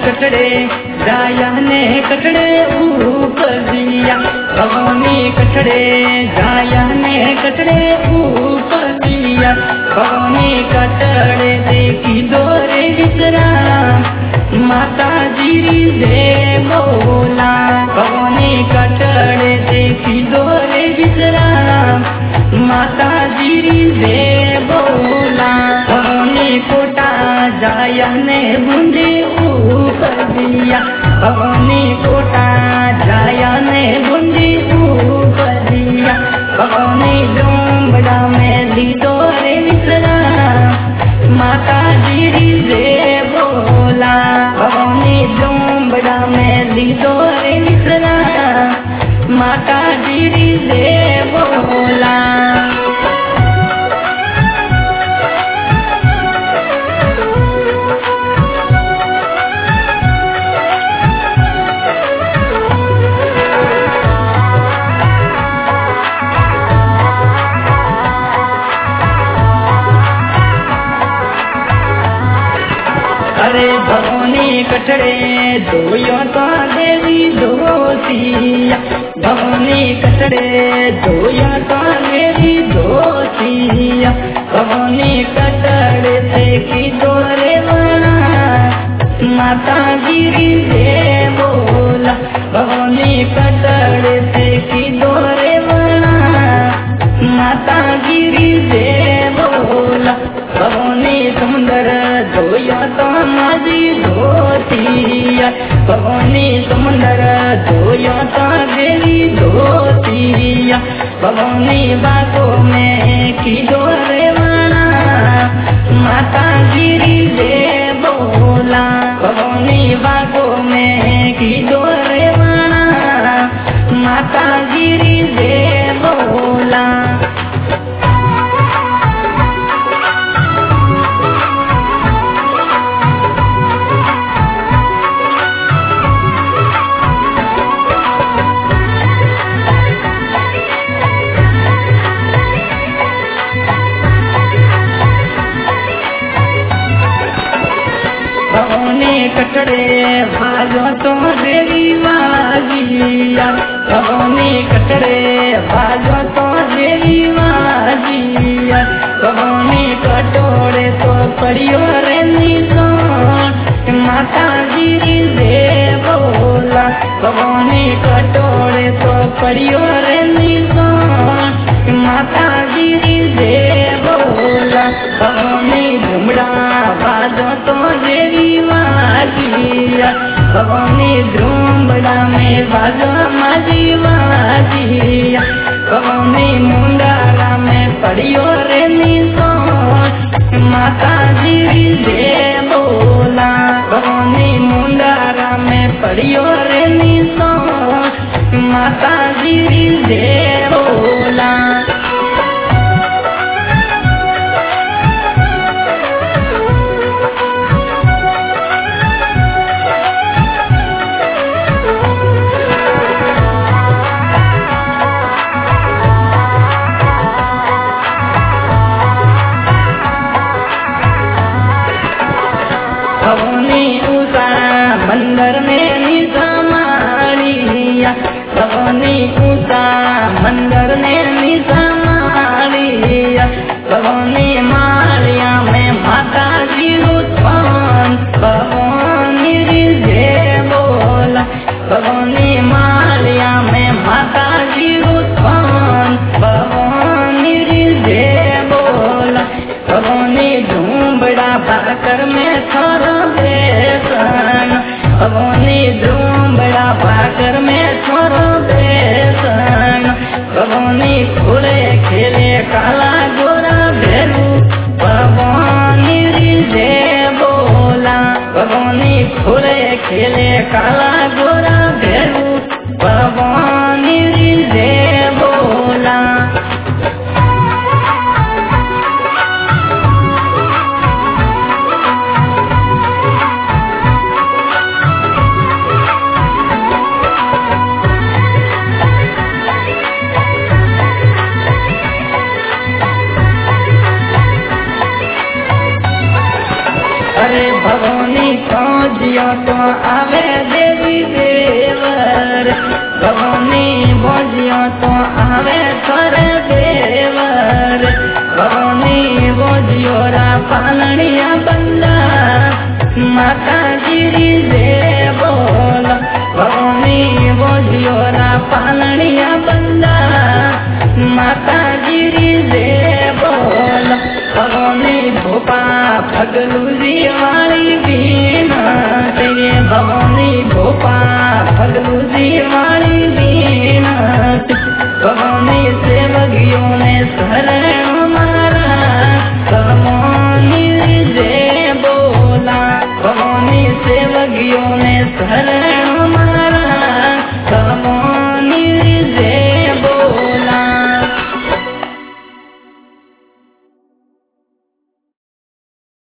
कटड़े जाया ने कटड़े ऊपर दिया, भवानी कटड़े जाया ने कटड़े ऊपर दिया, भवानी कटड़े देखी दोरे विसरा माता जी दे बोला, भवानी कटड़े देखी दोरे विसरा माता जी दे बोला, भवानी कोटा जाया ने बूंदे ऊपर दिया, भवानी कोटा जाया ने बूंदे ऊपर दिया, भवानी डोंबड़ा में ली दोरे विसरा माता जी दे बोला, भवानी डोंबड़ा में ली दोरे विसरा माता जी दे बोला। अरे भवानी कटड़े दोयो तो देवी दोसिया, भवानी कटड़े दोयो तो देवी दोसिया, भवानी कटड़े से की दोरे वाला माता गिरी दे बोला, भवानी कटड़े से की दोरे वाला माता गिरी दे बोला, भवानी सुंदर दोया तो माजी धोतिया, भवानी सुंदर दोया तो देवी धोतिया, भवानी बागों में की दोरे वाला माता गिरी दे बोला, भवानी बागों में की दोरे वाला माता गिरी दे बोला। भवानी कटड़े भाजो तो देवी माजिया, भवानी कटड़े भाजो तो देवी माजिया, भवानी कटोरे तो परियो रे निशान माता जी दे बोला, भवानी कटोरे तो परियो रे निशान माता जी दे बोला, भवानी झुमड़ा भाजो तो देवी माजिया, भवानी झुमड़ा में भाजो माजी माजिया, भवानी मुंडारा में पड़ियो रे निशान माता जी दे बोला, भवानी मुंडारा में पड़ियो रे निशान माता जी दे बोला। भवानी उषा मंदिर में निसमालिया, भवानी उषा मंदिर में निसमालिया, भवानी मालिया में माता जी उत्पन्न, भवानी दे बोला, भवानी मालिया में माता जी उत्पन्न, भवानी दे बोला, भवानी झूमड़ा भाकर में थोड़ा बेसन, भवानी झूमड़ा भाकर में थोड़ा बेसन, भवानी खुले खेले काला गोरा भेलू, भवानी दे बोला, भवानी खुले खेले काला गोरा भेलू, भवानी दे बोला। अरे भवानी भोजियो तो आवे देवी देवर, भवानी भोजियो तो आवे थर देवर, भवानी भोजियो रा पालनिया बंदा माता गिरी दे बोल, भवानी भोजियो रा पालनिया बंदा माता गिरी दे बोल, भवानी भोपा पगलू जी वाली बीना, भवानी भोपा